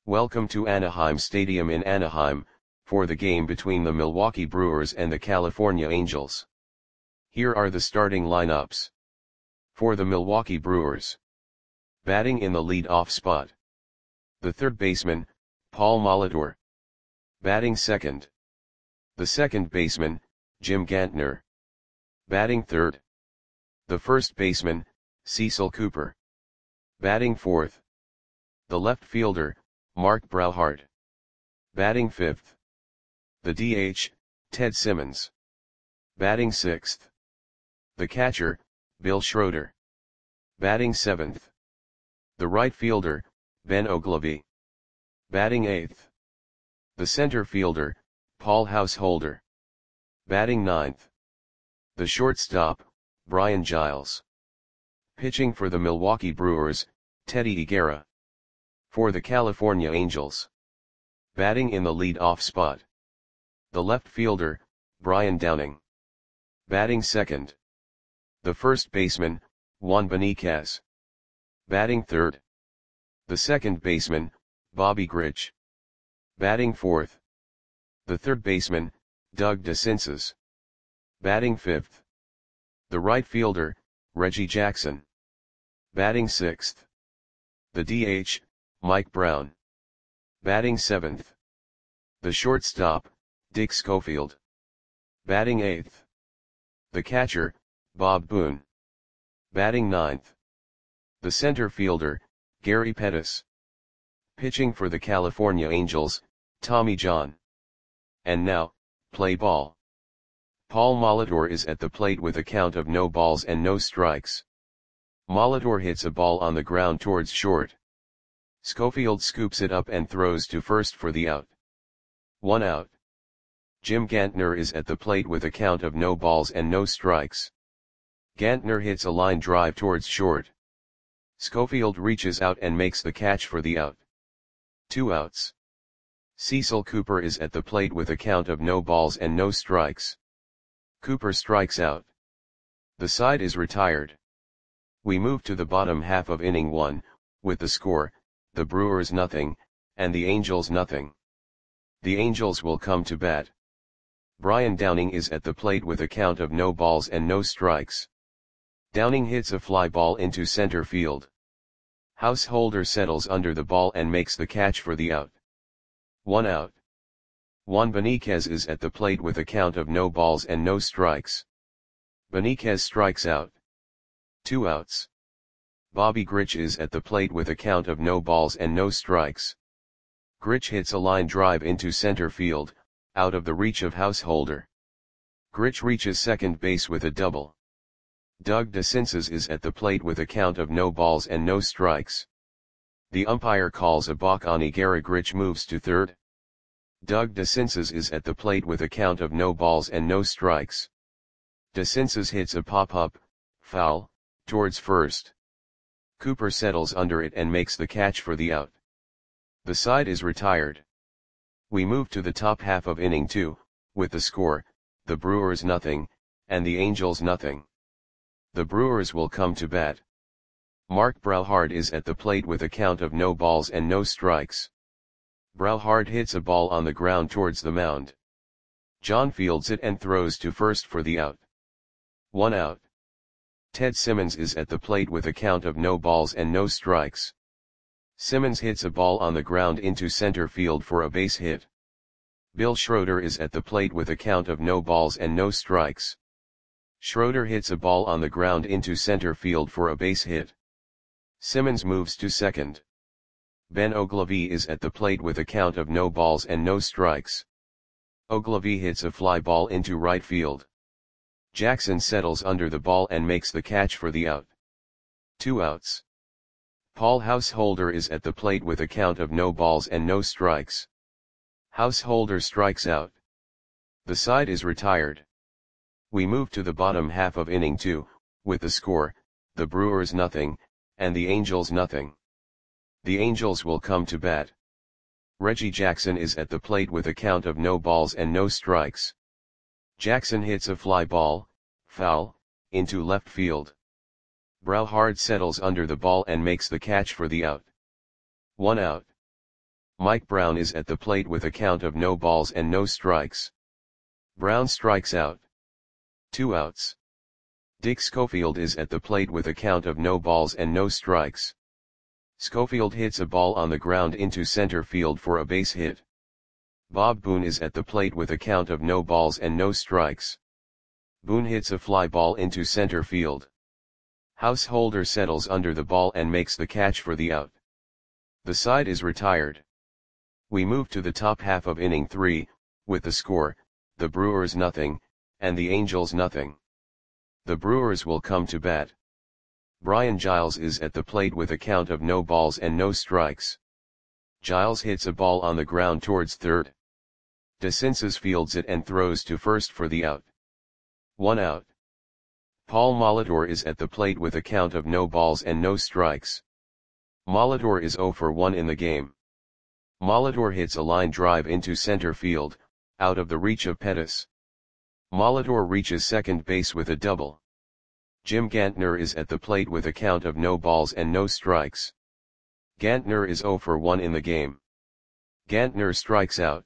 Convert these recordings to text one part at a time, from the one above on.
Welcome to Anaheim Stadium in Anaheim, for the game between the Milwaukee Brewers and the California Angels. Here are the starting lineups. For the Milwaukee Brewers. Batting in the lead-off spot. The third baseman, Paul Molitor. Batting second. The second baseman, Jim Gantner. Batting third. The first baseman, Cecil Cooper. Batting fourth. The left fielder, Mark Brauhart. Batting fifth. The DH, Ted Simmons. Batting sixth. The catcher, Bill Schroeder. Batting seventh. The right fielder, Ben Oglivie. Batting eighth. The center fielder, Paul Householder. Batting ninth. The shortstop, Brian Giles. Pitching for the Milwaukee Brewers, Teddy Higuera. For the California Angels. Batting in the lead-off spot. The left fielder, Brian Downing. Batting second. The first baseman, Juan Beniquez. Batting third. The second baseman, Bobby Grich. Batting fourth. The third baseman, Doug DeCinces. Batting fifth. The right fielder, Reggie Jackson. Batting sixth. The DH, Mike Brown. Batting seventh. The shortstop, Dick Schofield. Batting eighth. The catcher, Bob Boone. Batting ninth. The center fielder, Gary Pettis. Pitching for the California Angels, Tommy John. And now, play ball. Paul Molitor is at the plate with a count of no balls and no strikes. Molitor hits a ball on the ground towards short. Schofield scoops it up and throws to first for the out. 1 out. Jim Gantner is at the plate with a count of no balls and no strikes. Gantner hits a line drive towards short. Schofield reaches out and makes the catch for the out. 2 outs. Cecil Cooper is at the plate with a count of no balls and no strikes. Cooper strikes out. The side is retired. We move to the bottom half of inning 1, with the score, the Brewers nothing, and the Angels nothing. The Angels will come to bat. Brian Downing is at the plate with a count of no balls and no strikes. Downing hits a fly ball into center field. Householder settles under the ball and makes the catch for the out. 1 out. Juan Beniquez is at the plate with a count of no balls and no strikes. Beniquez strikes out. 2 outs. Bobby Grich is at the plate with a count of no balls and no strikes. Grich hits a line drive into center field, out of the reach of Householder. Grich reaches second base with a double. Doug DeCinces is at the plate with a count of no balls and no strikes. The umpire calls a balk on Higuera. Grich moves to third. Doug DeCinces is at the plate with a count of no balls and no strikes. DeCinces hits a pop-up, foul, towards first. Cooper settles under it and makes the catch for the out. The side is retired. We move to the top half of inning 2, with the score, the Brewers nothing, and the Angels nothing. The Brewers will come to bat. Mark Brauhart is at the plate with a count of no balls and no strikes. Brauhart hits a ball on the ground towards the mound. John fields it and throws to first for the out. 1 out. Ted Simmons is at the plate with a count of no balls and no strikes. Simmons hits a ball on the ground into center field for a base hit. Bill Schroeder is at the plate with a count of no balls and no strikes. Schroeder hits a ball on the ground into center field for a base hit. Simmons moves to second. Ben Oglivie is at the plate with a count of no balls and no strikes. Oglivie hits a fly ball into right field. Jackson settles under the ball and makes the catch for the out. 2 outs. Paul Householder is at the plate with a count of no balls and no strikes. Householder strikes out. The side is retired. We move to the bottom half of inning 2, with the score, the Brewers nothing, and the Angels nothing. The Angels will come to bat. Reggie Jackson is at the plate with a count of no balls and no strikes. Jackson hits a fly ball, foul, into left field. Brauhart settles under the ball and makes the catch for the out. 1 out. Mike Brown is at the plate with a count of no balls and no strikes. Brown strikes out. 2 outs. Dick Schofield is at the plate with a count of no balls and no strikes. Schofield hits a ball on the ground into center field for a base hit. Bob Boone is at the plate with a count of no balls and no strikes. Boone hits a fly ball into center field. Householder settles under the ball and makes the catch for the out. The side is retired. We move to the top half of inning 3, with the score, the Brewers nothing, and the Angels nothing. The Brewers will come to bat. Brian Giles is at the plate with a count of no balls and no strikes. Giles hits a ball on the ground towards third. DeCinces fields it and throws to first for the out. 1 out. Paul Molitor is at the plate with a count of no balls and no strikes. Molitor is 0 for 1 in the game. Molitor hits a line drive into center field, out of the reach of Pettis. Molitor reaches second base with a double. Jim Gantner is at the plate with a count of no balls and no strikes. Gantner is 0 for 1 in the game. Gantner strikes out.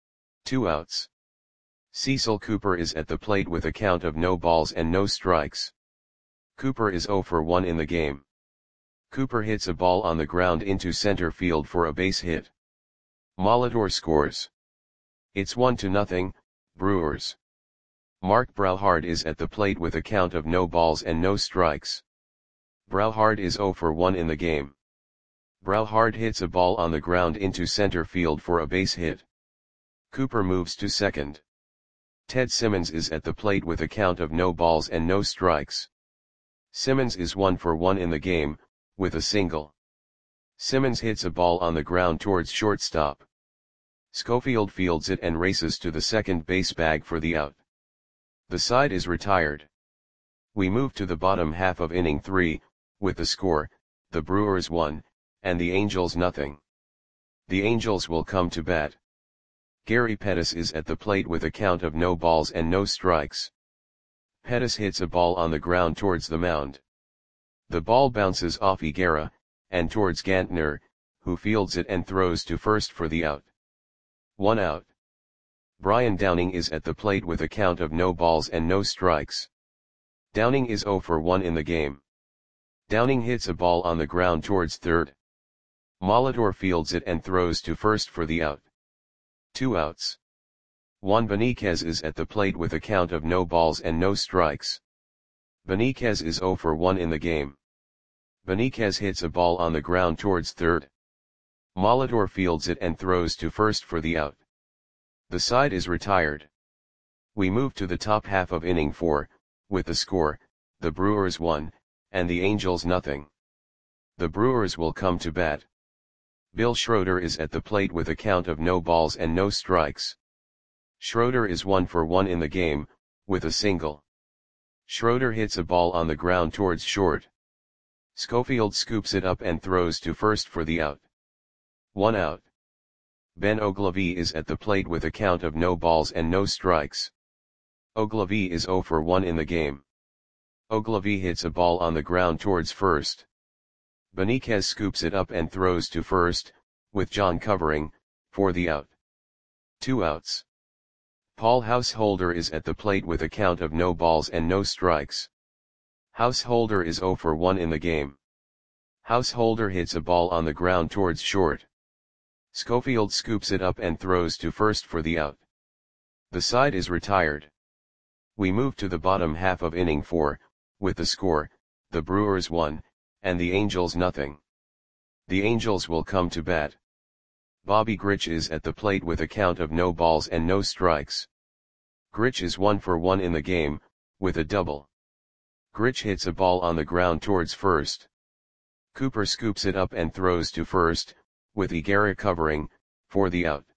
2 outs. Cecil Cooper is at the plate with a count of no balls and no strikes. Cooper is 0 for 1 in the game. Cooper hits a ball on the ground into center field for a base hit. Molitor scores. It's 1-0, Brewers. Mark Brauhard is at the plate with a count of no balls and no strikes. Brauhard is 0 for 1 in the game. Brauhard hits a ball on the ground into center field for a base hit. Cooper moves to second. Ted Simmons is at the plate with a count of no balls and no strikes. Simmons is 1 for 1 in the game, with a single. Simmons hits a ball on the ground towards shortstop. Schofield fields it and races to the second base bag for the out. The side is retired. We move to the bottom half of inning 3, with the score, the Brewers 1, and the Angels nothing. The Angels will come to bat. Gary Pettis is at the plate with a count of no balls and no strikes. Pettis hits a ball on the ground towards the mound. The ball bounces off Higuera, and towards Gantner, who fields it and throws to first for the out. 1 out. Brian Downing is at the plate with a count of no balls and no strikes. Downing is 0 for 1 in the game. Downing hits a ball on the ground towards third. Molitor fields it and throws to first for the out. 2 outs. Juan Beniquez is at the plate with a count of no balls and no strikes. Beniquez is 0 for 1 in the game. Beniquez hits a ball on the ground towards third. Molitor fields it and throws to first for the out. The side is retired. We move to the top half of inning 4, with the score, the Brewers 1, and the Angels nothing. The Brewers will come to bat. Bill Schroeder is at the plate with a count of no balls and no strikes. Schroeder is 1 for 1 in the game, with a single. Schroeder hits a ball on the ground towards short. Schofield scoops it up and throws to first for the out. 1 out. Ben Ogilvie is at the plate with a count of no balls and no strikes. Ogilvie is 0 for 1 in the game. Ogilvie hits a ball on the ground towards first. Beniquez scoops it up and throws to first, with John covering, for the out. 2 outs. Paul Householder is at the plate with a count of no balls and no strikes. Householder is 0 for 1 in the game. Householder hits a ball on the ground towards short. Schofield scoops it up and throws to first for the out. The side is retired. We move to the bottom half of inning 4, with the score, the Brewers 1, and the Angels nothing. The Angels will come to bat. Bobby Grich is at the plate with a count of no balls and no strikes. Grich is 1 for 1 in the game, with a double. Grich hits a ball on the ground towards first. Cooper scoops it up and throws to first, with Higuera covering, for the out.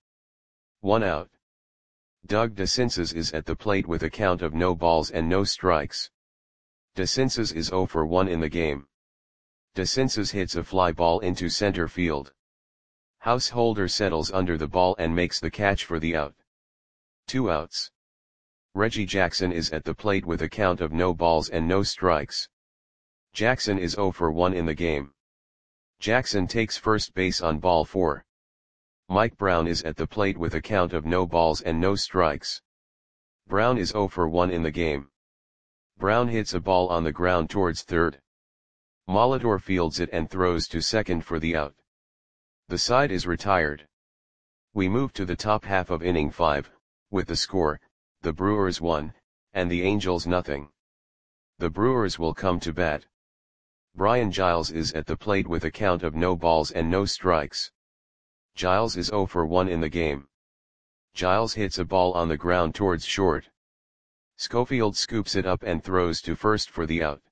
1 out. Doug DeCinces is at the plate with a count of no balls and no strikes. DeCinces is 0 for 1 in the game. DeCinces hits a fly ball into center field. Householder settles under the ball and makes the catch for the out. 2 outs. Reggie Jackson is at the plate with a count of no balls and no strikes. Jackson is 0 for 1 in the game. Jackson takes first base on ball 4. Mike Brown is at the plate with a count of no balls and no strikes. Brown is 0 for 1 in the game. Brown hits a ball on the ground towards third. Molitor fields it and throws to second for the out. The side is retired. We move to the top half of inning 5, with the score, the Brewers 1, and the Angels nothing. The Brewers will come to bat. Brian Giles is at the plate with a count of no balls and no strikes. Giles is 0 for 1 in the game. Giles hits a ball on the ground towards short. Schofield scoops it up and throws to first for the out.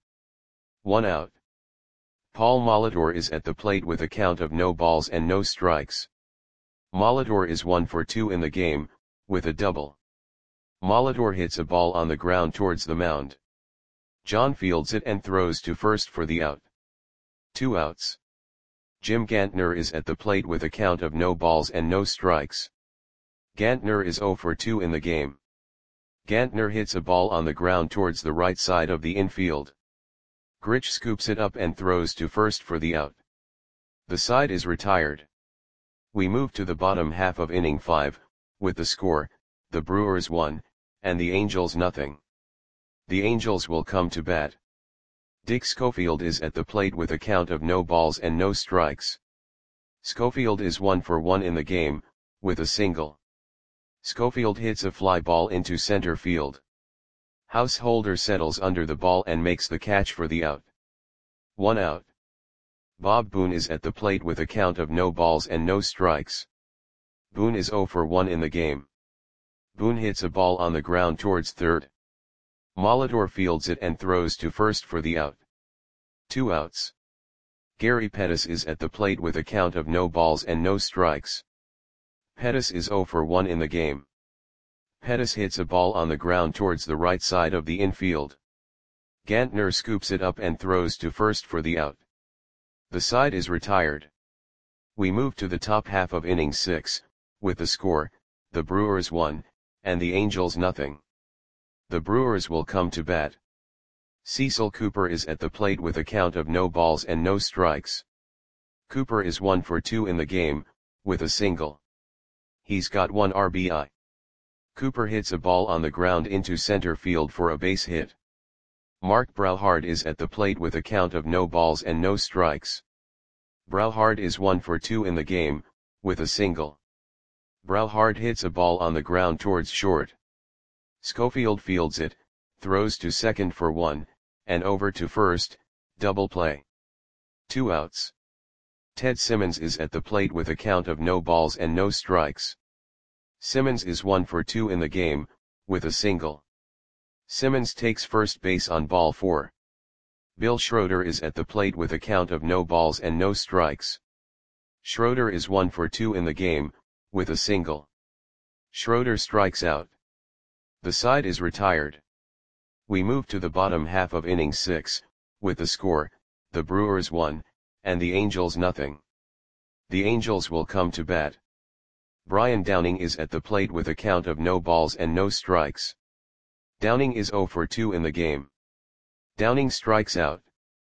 1 out. Paul Molitor is at the plate with a count of no balls and no strikes. Molitor is 1 for 2 in the game, with a double. Molitor hits a ball on the ground towards the mound. John fields it and throws to first for the out. 2 outs. Jim Gantner is at the plate with a count of no balls and no strikes. Gantner is 0 for 2 in the game. Gantner hits a ball on the ground towards the right side of the infield. Grich scoops it up and throws to first for the out. The side is retired. We move to the bottom half of inning 5, with the score, the Brewers 1, and the Angels nothing. The Angels will come to bat. Dick Schofield is at the plate with a count of no balls and no strikes. Schofield is 1 for 1 in the game, with a single. Schofield hits a fly ball into center field. Householder settles under the ball and makes the catch for the out. 1 out. Bob Boone is at the plate with a count of no balls and no strikes. Boone is 0 for 1 in the game. Boone hits a ball on the ground towards third. Molitor fields it and throws to first for the out. 2 outs. Gary Pettis is at the plate with a count of no balls and no strikes. Pettis is 0 for 1 in the game. Pettis hits a ball on the ground towards the right side of the infield. Gantner scoops it up and throws to first for the out. The side is retired. We move to the top half of inning 6, with the score, the Brewers 1, and the Angels nothing. The Brewers will come to bat. Cecil Cooper is at the plate with a count of no balls and no strikes. Cooper is 1 for 2 in the game, with a single. He's got 1 RBI. Cooper hits a ball on the ground into center field for a base hit. Mark Brauhard is at the plate with a count of no balls and no strikes. Brauhard is 1 for 2 in the game, with a single. Brauhard hits a ball on the ground towards short. Schofield fields it, throws to second for 1, and over to first, double play. 2 outs. Ted Simmons is at the plate with a count of no balls and no strikes. Simmons is 1 for 2 in the game, with a single. Simmons takes first base on ball 4. Bill Schroeder is at the plate with a count of no balls and no strikes. Schroeder is 1 for 2 in the game, with a single. Schroeder strikes out. The side is retired. We move to the bottom half of inning 6, with the score, the Brewers 1, and the Angels nothing. The Angels will come to bat. Brian Downing is at the plate with a count of no balls and no strikes. Downing is 0 for 2 in the game. Downing strikes out.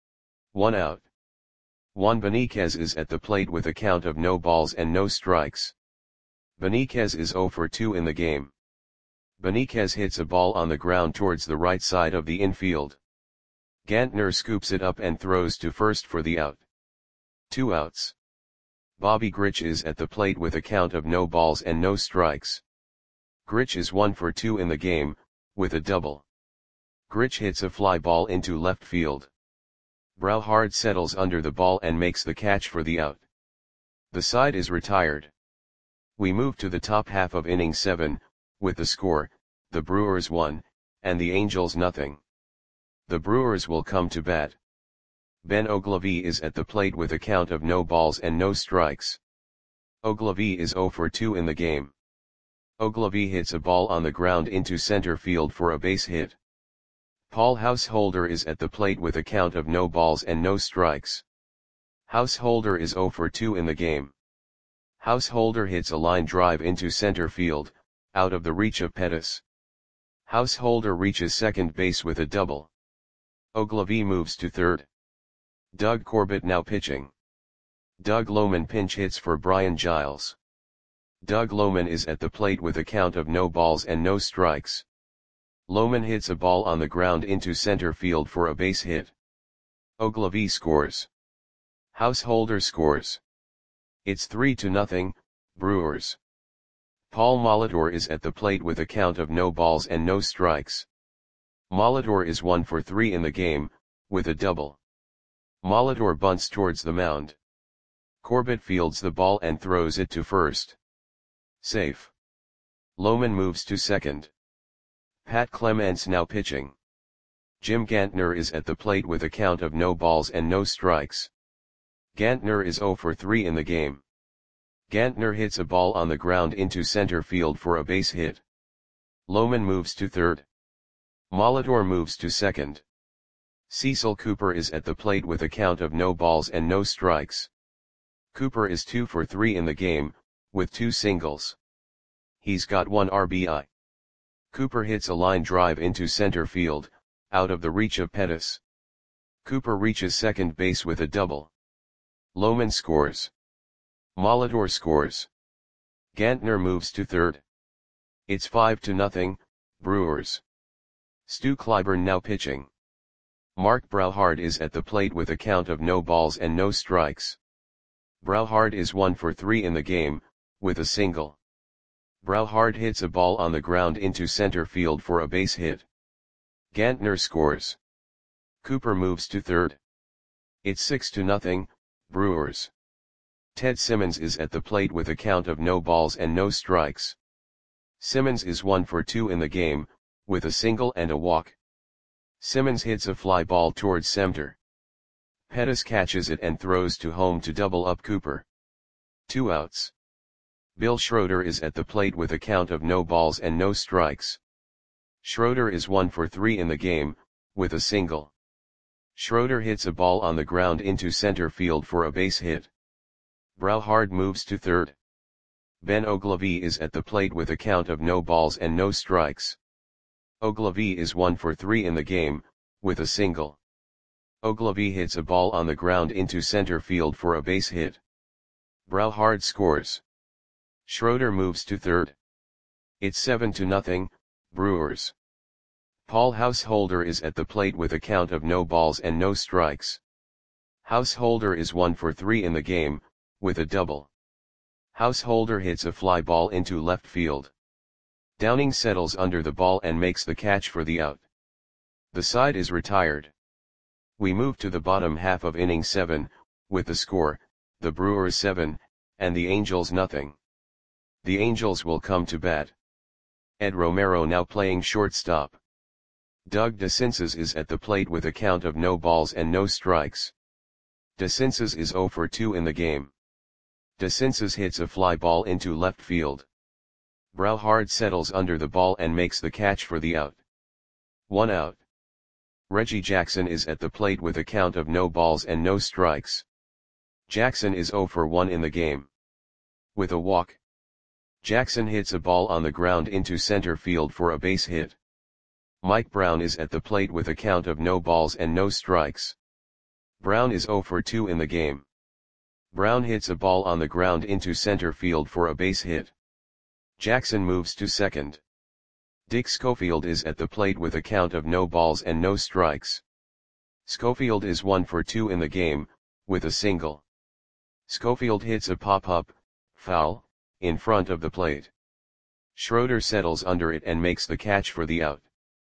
1 out. Juan Beniquez is at the plate with a count of no balls and no strikes. Beniquez is 0 for 2 in the game. Beniquez hits a ball on the ground towards the right side of the infield. Gantner scoops it up and throws to first for the out. 2 outs. Bobby Grich is at the plate with a count of no balls and no strikes. Grich is 1 for 2 in the game, with a double. Grich hits a fly ball into left field. Brauhard settles under the ball and makes the catch for the out. The side is retired. We move to the top half of inning 7, with the score, the Brewers 1, and the Angels nothing. The Brewers will come to bat. Ben Ogilvie is at the plate with a count of no balls and no strikes. Ogilvie is 0 for 2 in the game. Ogilvie hits a ball on the ground into center field for a base hit. Paul Householder is at the plate with a count of no balls and no strikes. Householder is 0 for 2 in the game. Householder hits a line drive into center field, out of the reach of Pettis. Householder reaches second base with a double. Ogilvie moves to third. Doug Corbett now pitching. Doug Lohman pinch hits for Brian Giles. Doug Lohman is at the plate with a count of no balls and no strikes. Lohman hits a ball on the ground into center field for a base hit. Ogilvie scores. Householder scores. It's 3-0, Brewers. Paul Molitor is at the plate with a count of no balls and no strikes. Molitor is 1 for 3 in the game, with a double. Molitor bunts towards the mound. Corbett fields the ball and throws it to first. Safe. Lohman moves to second. Pat Clements now pitching. Jim Gantner is at the plate with a count of no balls and no strikes. Gantner is 0 for 3 in the game. Gantner hits a ball on the ground into center field for a base hit. Lohman moves to third. Molitor moves to second. Cecil Cooper is at the plate with a count of no balls and no strikes. Cooper is 2 for 3 in the game, with 2 singles. He's got 1 RBI. Cooper hits a line drive into center field, out of the reach of Pettis. Cooper reaches second base with a double. Lohman scores. Molitor scores. Gantner moves to third. It's 5-0, Brewers. Stu Clyburn now pitching. Mark Brauhard is at the plate with a count of no balls and no strikes. Brauhard is 1 for 3 in the game, with a single. Brauhard hits a ball on the ground into center field for a base hit. Gantner scores. Cooper moves to third. It's 6-0, Brewers. Ted Simmons is at the plate with a count of no balls and no strikes. Simmons is 1 for 2 in the game, with a single and a walk. Simmons hits a fly ball towards center. Pettis catches it and throws to home to double up Cooper. 2 outs. Bill Schroeder is at the plate with a count of no balls and no strikes. Schroeder is 1 for 3 in the game, with a single. Schroeder hits a ball on the ground into center field for a base hit. Brauhard moves to third. Ben Ogilvie is at the plate with a count of no balls and no strikes. Ogilvie is 1 for 3 in the game, with a single. Ogilvie hits a ball on the ground into center field for a base hit. Brauhard scores. Schroeder moves to third. It's 7-0, Brewers. Paul Householder is at the plate with a count of no balls and no strikes. Householder is 1 for 3 in the game, with a double. Householder hits a fly ball into left field. Downing settles under the ball and makes the catch for the out. The side is retired. We move to the bottom half of inning 7, with the score, the Brewers 7, and the Angels nothing. The Angels will come to bat. Ed Romero now playing shortstop. Doug DeCinces is at the plate with a count of no balls and no strikes. DeCinces is 0 for 2 in the game. DeCinces hits a fly ball into left field. Brauhard settles under the ball and makes the catch for the out. 1 out. Reggie Jackson is at the plate with a count of no balls and no strikes. Jackson is 0 for 1 in the game. With a walk. Jackson hits a ball on the ground into center field for a base hit. Mike Brown is at the plate with a count of no balls and no strikes. Brown is 0 for 2 in the game. Brown hits a ball on the ground into center field for a base hit. Jackson moves to second. Dick Schofield is at the plate with a count of no balls and no strikes. Schofield is 1 for 2 in the game, with a single. Schofield hits a pop-up, foul, in front of the plate. Schroeder settles under it and makes the catch for the out.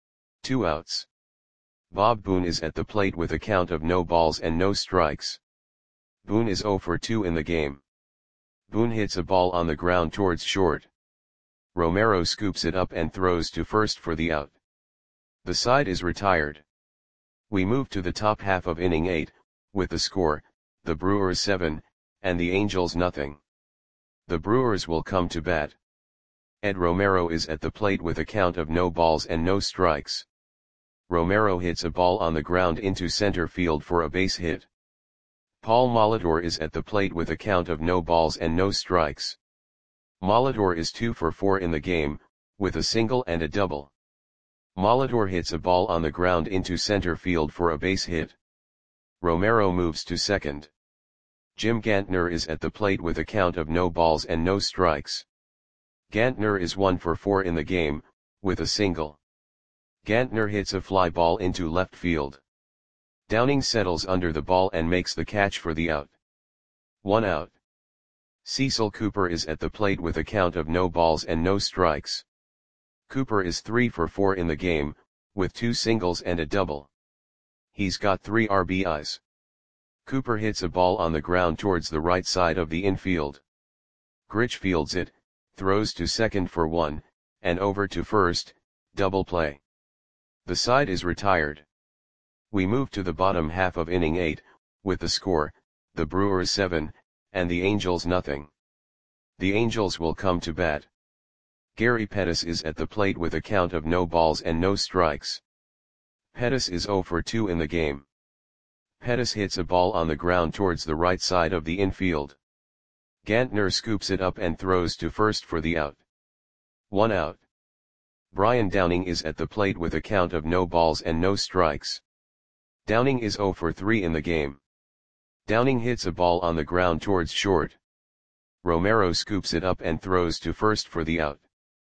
2 outs. Bob Boone is at the plate with a count of no balls and no strikes. Boone is 0 for 2 in the game. Boone hits a ball on the ground towards short. Romero scoops it up and throws to first for the out. The side is retired. We move to the top half of inning 8, with the score, the Brewers 7, and the Angels nothing. The Brewers will come to bat. Ed Romero is at the plate with a count of no balls and no strikes. Romero hits a ball on the ground into center field for a base hit. Paul Molitor is at the plate with a count of no balls and no strikes. Molitor is 2 for 4 in the game, with a single and a double. Molitor hits a ball on the ground into center field for a base hit. Romero moves to second. Jim Gantner is at the plate with a count of no balls and no strikes. Gantner is 1 for 4 in the game, with a single. Gantner hits a fly ball into left field. Downing settles under the ball and makes the catch for the out. 1 out. Cecil Cooper is at the plate with a count of no balls and no strikes. Cooper is 3 for 4 in the game, with 2 singles and a double. He's got 3 RBIs. Cooper hits a ball on the ground towards the right side of the infield. Grich fields it, throws to second for 1, and over to first, double play. The side is retired. We move to the bottom half of inning 8, with the score, the Brewers 7, and the Angels nothing. The Angels will come to bat. Gary Pettis is at the plate with a count of no balls and no strikes. Pettis is 0 for 2 in the game. Pettis hits a ball on the ground towards the right side of the infield. Gantner scoops it up and throws to first for the out. 1 out. Brian Downing is at the plate with a count of no balls and no strikes. Downing is 0 for 3 in the game. Downing hits a ball on the ground towards short. Romero scoops it up and throws to first for the out.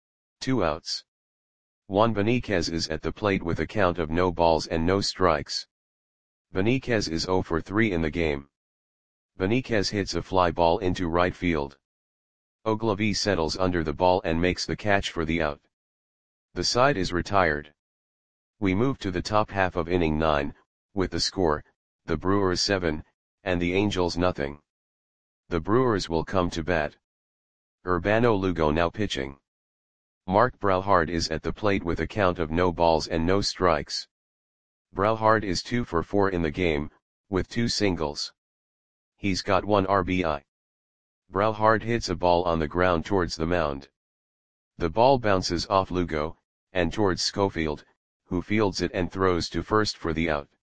2 outs. Juan Beniquez is at the plate with a count of no balls and no strikes. Beniquez is 0 for 3 in the game. Beniquez hits a fly ball into right field. Ogilvie settles under the ball and makes the catch for the out. The side is retired. We move to the top half of inning 9, with the score, the Brewers 7, and the Angels nothing. The Brewers will come to bat. Urbano Lugo now pitching. Mark Brauhard is at the plate with a count of no balls and no strikes. Brauhard is 2 for 4 in the game, with 2 singles. He's got 1 RBI. Brauhard hits a ball on the ground towards the mound. The ball bounces off Lugo, and towards Schofield, who fields it and throws to first for the out.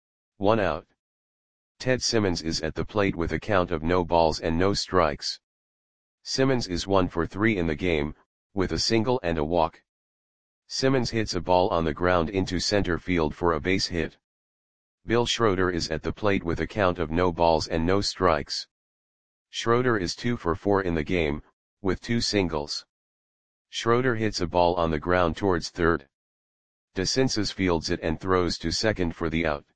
1 out. Ted Simmons is at the plate with a count of no balls and no strikes. Simmons is 1 for 3 in the game, with a single and a walk. Simmons hits a ball on the ground into center field for a base hit. Bill Schroeder is at the plate with a count of no balls and no strikes. Schroeder is 2 for 4 in the game, with 2 singles. Schroeder hits a ball on the ground towards third. DeCinces fields it and throws to second for the out.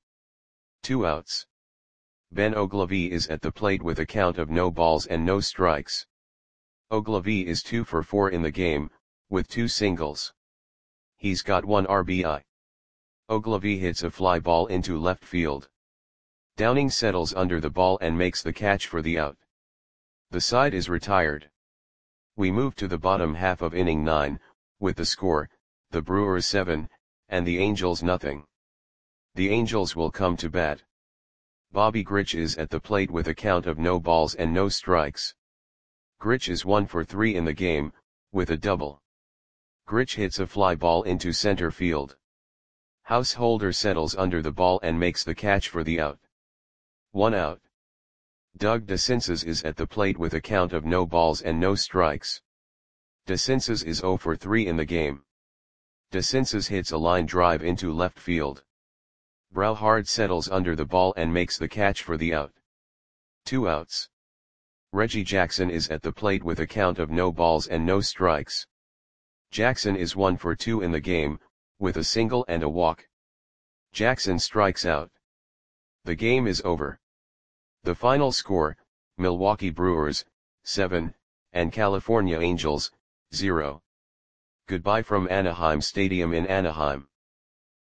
2 outs. Ben Ogilvie is at the plate with a count of no balls and no strikes. Ogilvie is 2 for 4 in the game, with 2 singles. He's got 1 RBI. Ogilvie hits a fly ball into left field. Downing settles under the ball and makes the catch for the out. The side is retired. We move to the bottom half of inning 9, with the score, the Brewers 7, and the Angels nothing. The Angels will come to bat. Bobby Grich is at the plate with a count of no balls and no strikes. Grich is 1 for 3 in the game, with a double. Grich hits a fly ball into center field. Householder settles under the ball and makes the catch for the out. 1 out. Doug DeCinces is at the plate with a count of no balls and no strikes. DeCinces is 0 for 3 in the game. DeCinces hits a line drive into left field. Brauhard settles under the ball and makes the catch for the out. 2 outs. Reggie Jackson is at the plate with a count of no balls and no strikes. Jackson is 1 for 2 in the game, with a single and a walk. Jackson strikes out. The game is over. The final score, Milwaukee Brewers, 7, and California Angels, 0. Goodbye from Anaheim Stadium in Anaheim.